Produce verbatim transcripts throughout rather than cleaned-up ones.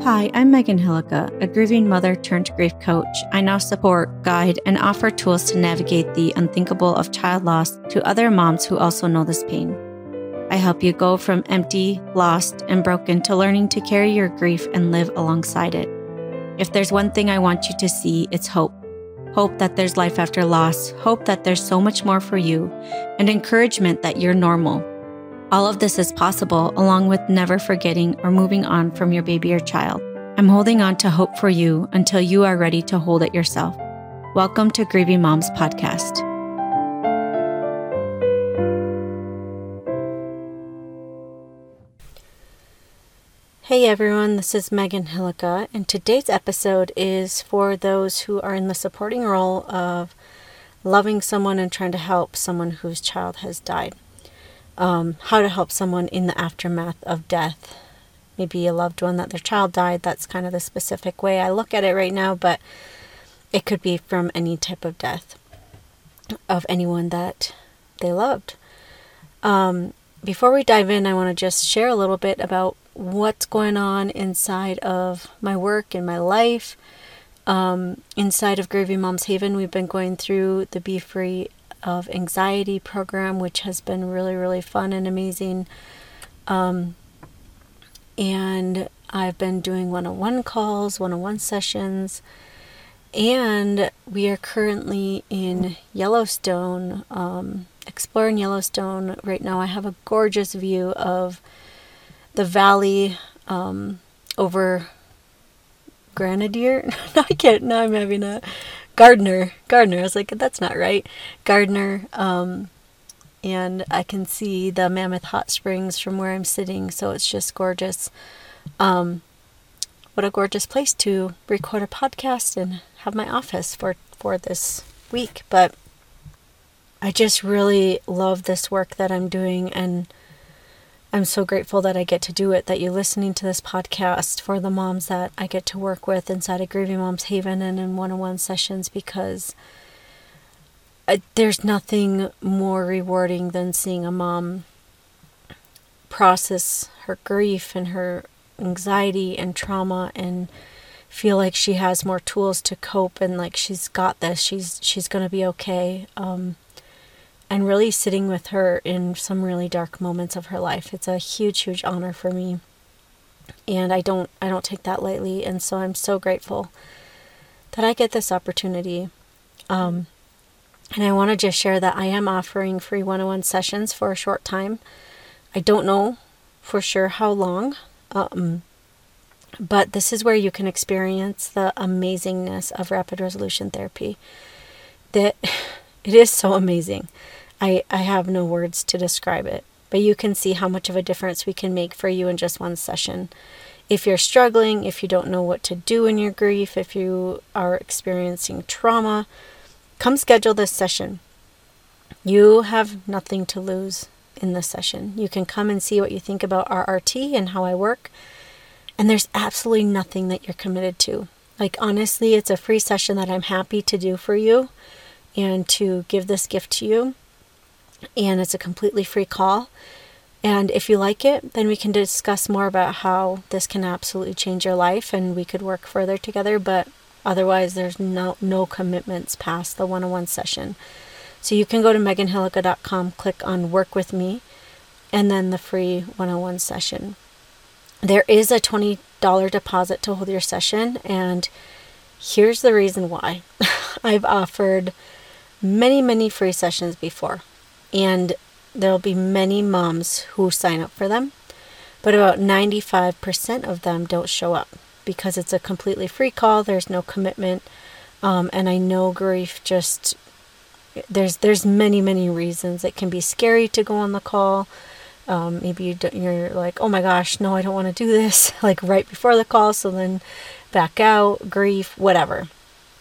Hi, I'm Megan Hillica, a grieving mother turned grief coach. I now support, guide, and offer tools to navigate the unthinkable of child loss to other moms who also know this pain. I help you go from empty, lost, and broken to learning to carry your grief and live alongside it. If there's one thing I want you to see, it's hope. Hope that there's life after loss, hope that there's so much more for you, and encouragement that you're normal. All of this is possible, along with never forgetting or moving on from your baby or child. I'm holding on to hope for you until you are ready to hold it yourself. Welcome to Grieving Moms Podcast. Hey everyone, this is Megan Hillica, and today's episode is for those who are in the supporting role of loving someone and trying to help someone whose child has died. Um, how to help someone in the aftermath of death. Maybe a loved one that their child died. That's kind of the specific way I look at it right now, but it could be from any type of death of anyone that they loved. Um, before we dive in, I want to just share a little bit about what's going on inside of my work and my life. Um, inside of Grieving Moms Haven, we've been going through the Be Free of Anxiety program, which has been really, really fun and amazing. Um, and I've been doing one-on-one calls, one-on-one sessions, and we are currently in Yellowstone, um, exploring Yellowstone. Right now I have a gorgeous view of the valley um, over Grenadier. No, I can't. Now I'm having a Gardner. Gardner. I was like, that's not right. Gardner. Um, and I can see the Mammoth Hot Springs from where I'm sitting. So it's just gorgeous. Um, what a gorgeous place to record a podcast and have my office for, for this week. But I just really love this work that I'm doing, and I'm so grateful that I get to do it, that you're listening to this podcast for the moms that I get to work with inside of Grieving Moms Haven and in one-on-one sessions, because I, there's nothing more rewarding than seeing a mom process her grief and her anxiety and trauma and feel like she has more tools to cope and like she's got this, she's she's going to be okay. Um, and really sitting with her in some really dark moments of her life. It's a huge, huge honor for me. And I don't I don't take that lightly. And so I'm so grateful that I get this opportunity. Um, and I want to just share that I am offering free one-on-one sessions for a short time. I don't know for sure how long. Um, but this is where you can experience the amazingness of rapid resolution therapy. That it is so amazing. I, I have no words to describe it, but you can see how much of a difference we can make for you in just one session. If you're struggling, if you don't know what to do in your grief, if you are experiencing trauma, come schedule this session. You have nothing to lose in this session. You can come and see what you think about R R T and how I work, and there's absolutely nothing that you're committed to. Like, honestly, it's a free session that I'm happy to do for you and to give this gift to you. And it's a completely free call. And if you like it, then we can discuss more about how this can absolutely change your life and we could work further together. But otherwise, there's no no commitments past the one-on-one session. So you can go to megan hillica dot com, click on Work With Me, and then the free one-on-one session. There is a twenty dollars deposit to hold your session, and here's the reason why. I've offered many, many free sessions before. And there'll be many moms who sign up for them, but about ninety-five percent of them don't show up because it's a completely free call. There's no commitment. Um, and I know grief just, there's there's many, many reasons. It can be scary to go on the call. Um, maybe you don't, you're like, oh my gosh, no, I don't want to do this, like right before the call. So then back out, grief, whatever.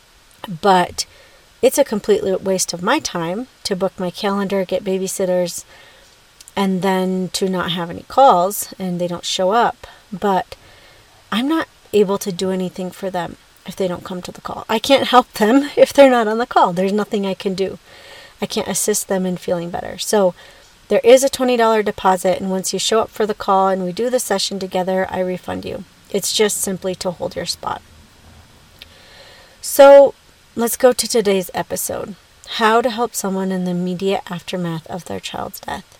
But it's a complete waste of my time to book my calendar, get babysitters, and then to not have any calls and they don't show up. But I'm not able to do anything for them if they don't come to the call. I can't help them if they're not on the call. There's nothing I can do. I can't assist them in feeling better. So there is a twenty dollars deposit, and once you show up for the call and we do the session together, I refund you. It's just simply to hold your spot. So let's go to today's episode. How to help someone in the immediate aftermath of their child's death.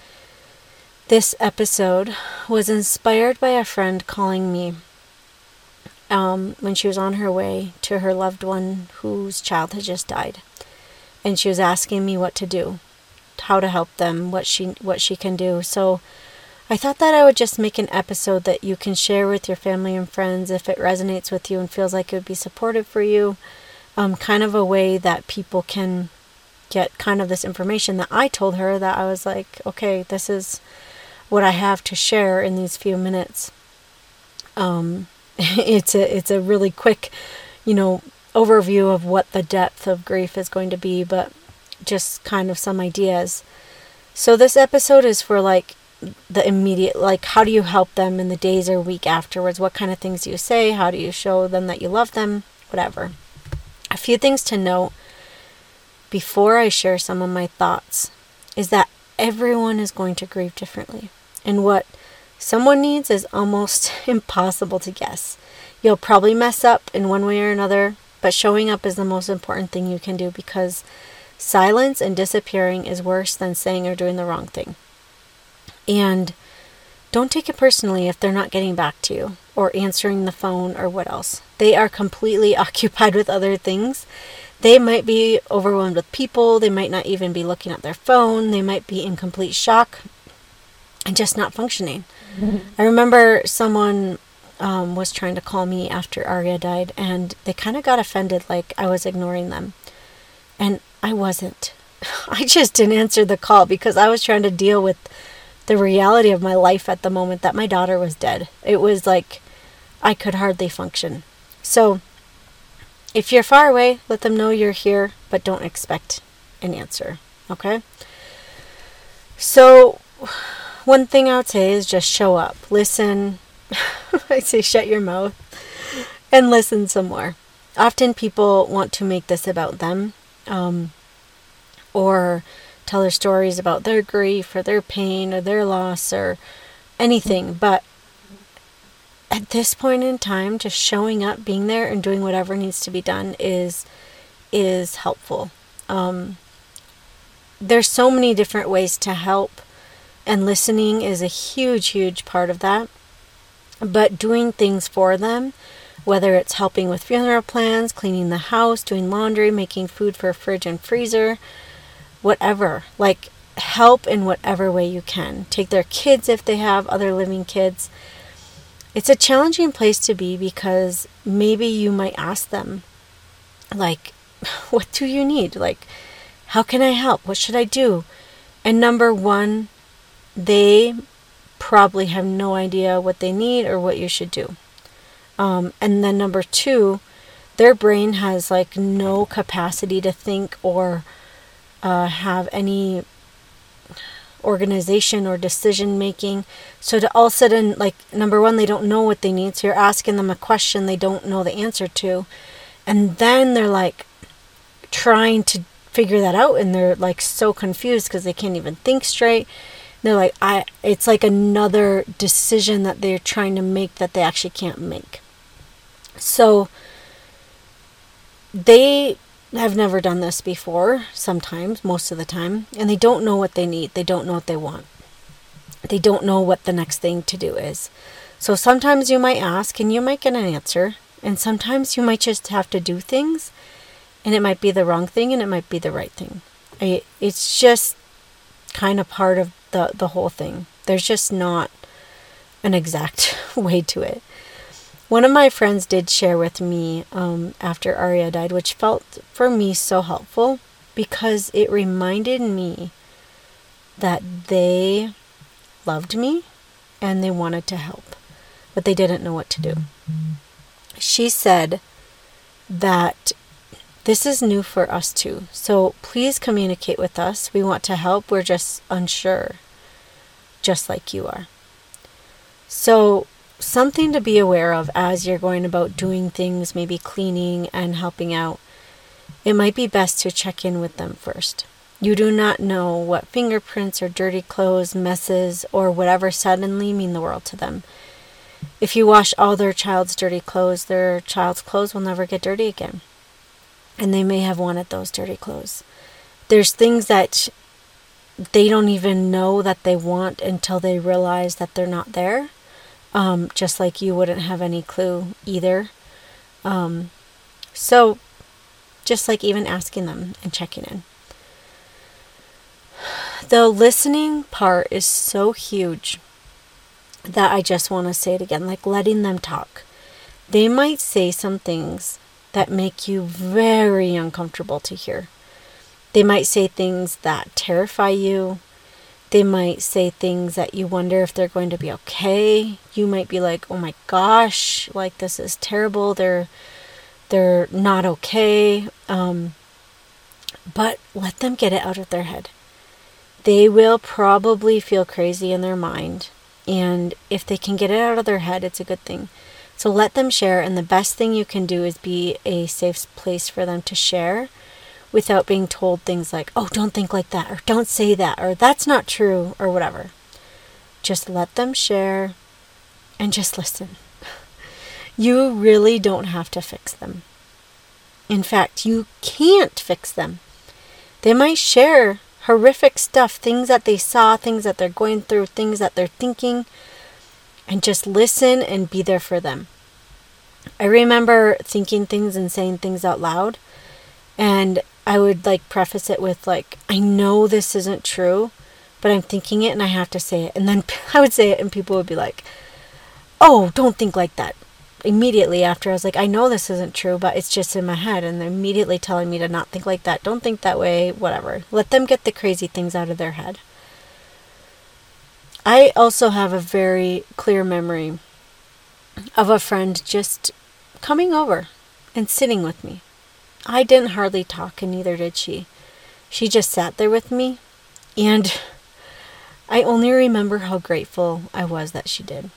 This episode was inspired by a friend calling me um, when she was on her way to her loved one whose child had just died. And she was asking me what to do, how to help them, what she what she can do. So I thought that I would just make an episode that you can share with your family and friends if it resonates with you and feels like it would be supportive for you. Um, kind of a way that people can get kind of this information that I told her, that I was like, okay, this is what I have to share in these few minutes. Um, it's a it's a really quick, you know, overview of what the depth of grief is going to be, but just kind of some ideas. So this episode is for like the immediate, like how do you help them in the days or week afterwards? What kind of things do you say? How do you show them that you love them? Whatever. A few things to note before I share some of my thoughts is that everyone is going to grieve differently. And what someone needs is almost impossible to guess. You'll probably mess up in one way or another, but showing up is the most important thing you can do, because silence and disappearing is worse than saying or doing the wrong thing. And don't take it personally if they're not getting back to you or answering the phone or what else. They are completely occupied with other things. They might be overwhelmed with people. They might not even be looking at their phone. They might be in complete shock and just not functioning. Mm-hmm. I remember someone um, was trying to call me after Arya died, and they kind of got offended, like I was ignoring them. And I wasn't. I just didn't answer the call because I was trying to deal with the reality of my life at the moment, that my daughter was dead. It was like I could hardly function. So if you're far away, let them know you're here, but don't expect an answer. Okay? So one thing I would say is just show up. Listen. I say shut your mouth and listen some more. Often people want to make this about them, um, or tell their stories about their grief or their pain or their loss or anything. But at this point in time, just showing up, being there, and doing whatever needs to be done is is helpful. Um, there's so many different ways to help, and listening is a huge, huge part of that. But doing things for them, whether it's helping with funeral plans, cleaning the house, doing laundry, making food for fridge and freezer, whatever, like help in whatever way you can. Take their kids if they have other living kids. It's a challenging place to be, because maybe you might ask them, like, what do you need? Like, how can I help? What should I do? And number one, they probably have no idea what they need or what you should do. Um, and then number two, their brain has like no capacity to think or uh, have any organization or decision making. So to all of a sudden, like, number one, they don't know what they need. So you're asking them a question they don't know the answer to. And then they're like trying to figure that out, and they're like so confused because they can't even think straight. They're like, I, it's like another decision that they're trying to make that they actually can't make. So they have never done this before, sometimes, most of the time, and they don't know what they need. They don't know what they want. They don't know what the next thing to do is. So sometimes you might ask and you might get an answer, and sometimes you might just have to do things, and it might be the wrong thing and it might be the right thing. I, it's just kind of part of the, the whole thing. There's just not an exact way to it. One of my friends did share with me um, after Arya died, which felt for me so helpful, because it reminded me that they loved me and they wanted to help, but they didn't know what to do. She said that this is new for us too, so please communicate with us. We want to help. We're just unsure, just like you are. So something to be aware of as you're going about doing things, maybe cleaning and helping out. It might be best to check in with them first. You do not know what fingerprints or dirty clothes, messes, or whatever suddenly mean the world to them. If you wash all their child's dirty clothes, their child's clothes will never get dirty again. And they may have wanted those dirty clothes. There's things that they don't even know that they want until they realize that they're not there. Um, just like you wouldn't have any clue either. Um, so, just like even asking them and checking in. The listening part is so huge that I just want to say it again, like letting them talk. They might say some things that make you very uncomfortable to hear. They might say things that terrify you. They might say things that you wonder if they're going to be okay. You might be like, oh my gosh, like this is terrible. They're they're not okay. Um, but let them get it out of their head. They will probably feel crazy in their mind. And if they can get it out of their head, it's a good thing. So let them share. And the best thing you can do is be a safe place for them to share without being told things like, oh, don't think like that, or don't say that, or that's not true, or whatever. Just let them share and just listen. You really don't have to fix them. In fact, you can't fix them. They might share horrific stuff, things that they saw, things that they're going through, things that they're thinking, and just listen and be there for them. I remember thinking things and saying things out loud, and I would like preface it with like, I know this isn't true, but I'm thinking it and I have to say it. And then I would say it and people would be like, oh, don't think like that. Immediately after I was like, I know this isn't true, but it's just in my head. And they're immediately telling me to not think like that. Don't think that way, whatever. Let them get the crazy things out of their head. I also have a very clear memory of a friend just coming over and sitting with me. I didn't hardly talk, and neither did she. She just sat there with me, and I only remember how grateful I was that she did.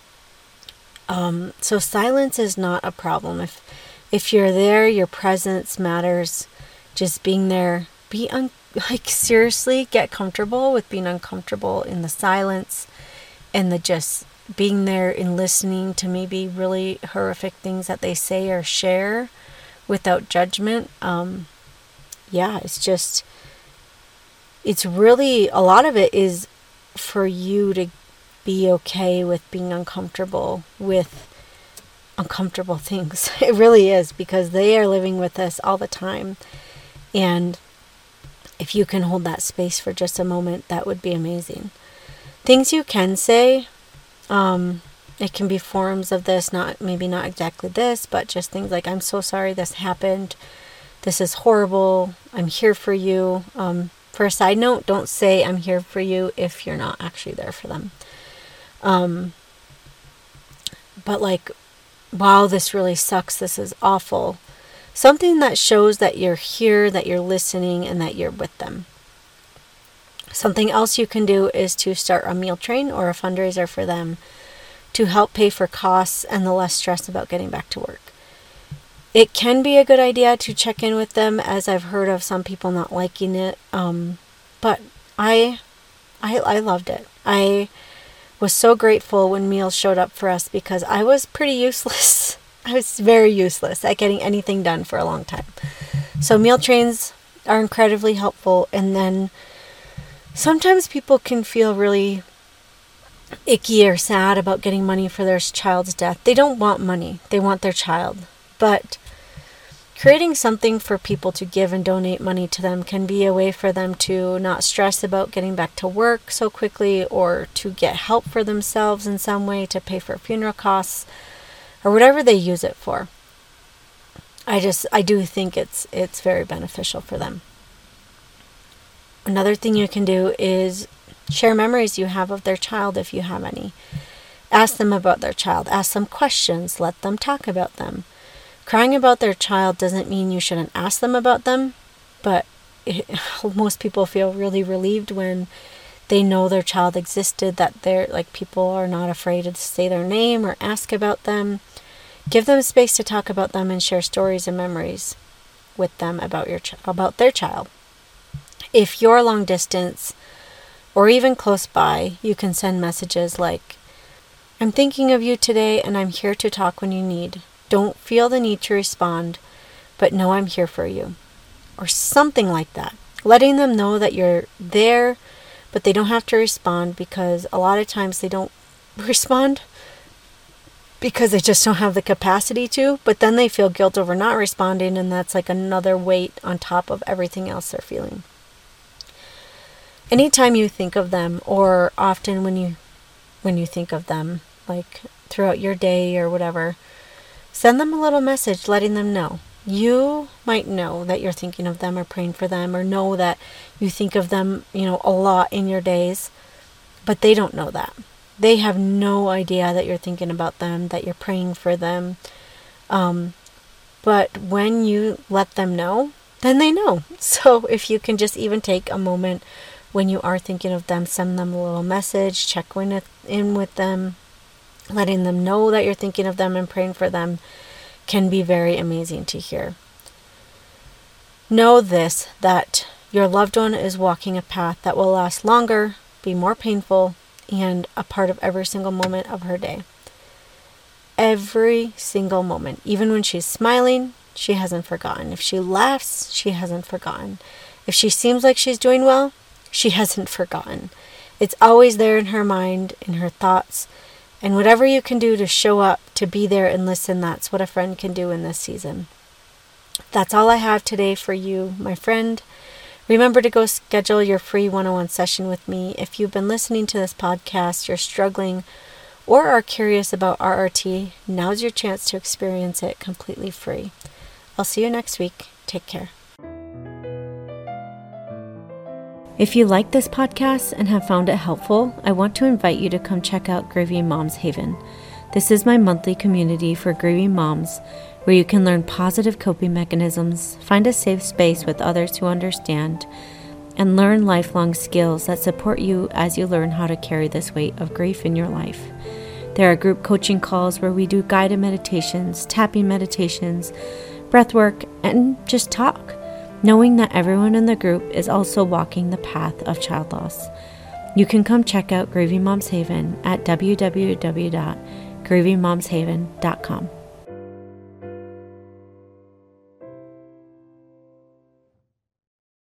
Um, so silence is not a problem. If if you're there, your presence matters. Just being there, be un- like seriously, get comfortable with being uncomfortable in the silence, and the just being there and listening to maybe really horrific things that they say or share without judgment. Um, yeah, it's just, it's really, a lot of it is for you to be okay with being uncomfortable with uncomfortable things. It really is, because they are living with us all the time. And if you can hold that space for just a moment, that would be amazing. Things you can say, um, it can be forms of this, not maybe not exactly this, but just things like, I'm so sorry this happened. This is horrible. I'm here for you. Um, for a side note, don't say I'm here for you if you're not actually there for them. Um, but like, wow, this really sucks. This is awful. Something that shows that you're here, that you're listening, and that you're with them. Something else you can do is to start a meal train or a fundraiser for them to help pay for costs and the less stress about getting back to work. It can be a good idea to check in with them, as I've heard of some people not liking it. Um, but I, I, I loved it. I was so grateful when meals showed up for us, because I was pretty useless. I was very useless at getting anything done for a long time. So meal trains are incredibly helpful. And then sometimes people can feel really icky or sad about getting money for their child's death. They don't want money. They want their child. But creating something for people to give and donate money to them can be a way for them to not stress about getting back to work so quickly, or to get help for themselves in some way to pay for funeral costs or whatever they use it for. I just, I do think it's it's very beneficial for them. Another thing you can do is share memories you have of their child if you have any. Ask them about their child. Ask them questions. Let them talk about them. Crying about their child doesn't mean you shouldn't ask them about them, but it, most people feel really relieved when they know their child existed, that they're like, people are not afraid to say their name or ask about them. Give them space to talk about them and share stories and memories with them about your ch- about their child. If you're long distance or even close by, you can send messages like, I'm thinking of you today and I'm here to talk when you need. Don't feel the need to respond, but know I'm here for you. Or something like that. Letting them know that you're there, but they don't have to respond, because a lot of times they don't respond because they just don't have the capacity to, but then they feel guilt over not responding, and that's like another weight on top of everything else they're feeling. Anytime you think of them, or often when you when you think of them, like throughout your day or whatever, send them a little message letting them know. You might know that you're thinking of them or praying for them, or know that you think of them, you know, a lot in your days, but they don't know that. They have no idea that you're thinking about them, that you're praying for them. Um, but when you let them know, then they know. So if you can just even take a moment when you are thinking of them, send them a little message, check in with them, letting them know that you're thinking of them and praying for them, can be very amazing to hear. Know this, that your loved one is walking a path that will last longer, be more painful, and a part of every single moment of her day. Every single moment. Even when she's smiling, she hasn't forgotten. If she laughs, she hasn't forgotten. If she seems like she's doing well, she hasn't forgotten. It's always there in her mind, in her thoughts, and whatever you can do to show up, to be there and listen, that's what a friend can do in this season. That's all I have today for you, my friend. Remember to go schedule your free one-on-one session with me. If you've been listening to this podcast, you're struggling, or are curious about R R T, now's your chance to experience it completely free. I'll see you next week. Take care. If you like this podcast and have found it helpful, I want to invite you to come check out Grieving Moms Haven. This is my monthly community for grieving moms, where you can learn positive coping mechanisms, find a safe space with others who understand, and learn lifelong skills that support you as you learn how to carry this weight of grief in your life. There are group coaching calls where we do guided meditations, tapping meditations, breath work, and just talk, knowing that everyone in the group is also walking the path of child loss. You can come check out Grieving Moms Haven at w w w dot grieving moms haven dot com.